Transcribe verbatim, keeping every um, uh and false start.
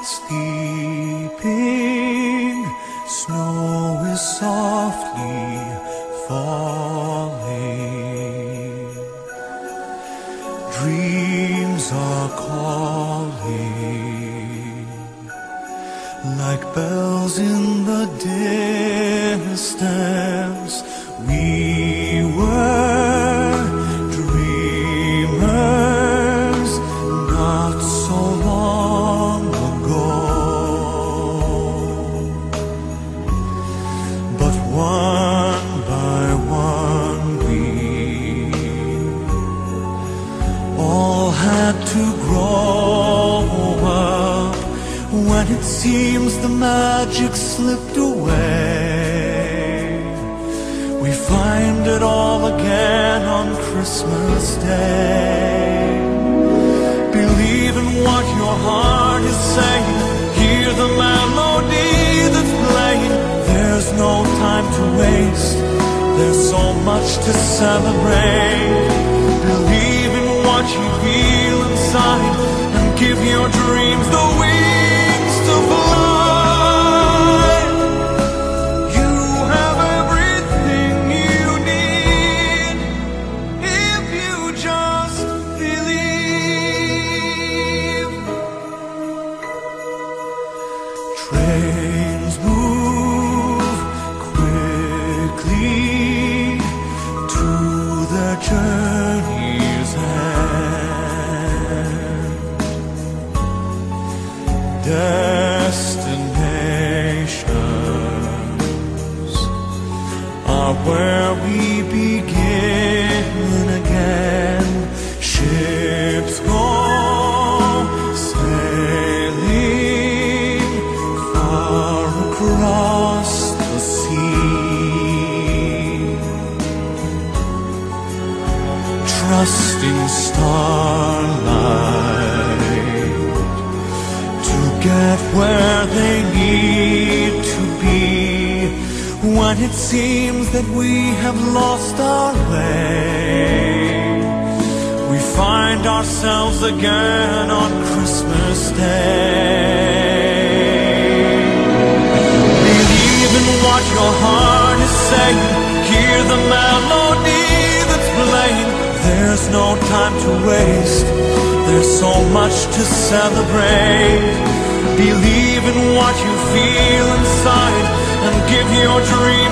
sleeping, snow is softly falling. Dreams are calling like bells in the distance. We were dreamers not so long ago, but one by one we all had to grow up. When it seems the magic slipped away, we find it all again on Christmas Day. Believe in what your heart is saying. Hear the melody that's playing. There's no time to waste. There's so much to celebrate. Believe in what you feel inside and give your dreams the wings to fly. You have everything you need if you just believe. Trains move quickly to their journey's end. Destinations are where we begin again. Ships go sailing far across the sea, trusting starlight to get where they need to be. When it seems that we have lost our way, we find ourselves again on Christmas Day. Believe in what your heart is saying. Hear the melody that's playing. There's no time to waste. There's so much to celebrate. Believe in what you feel inside and give your dreams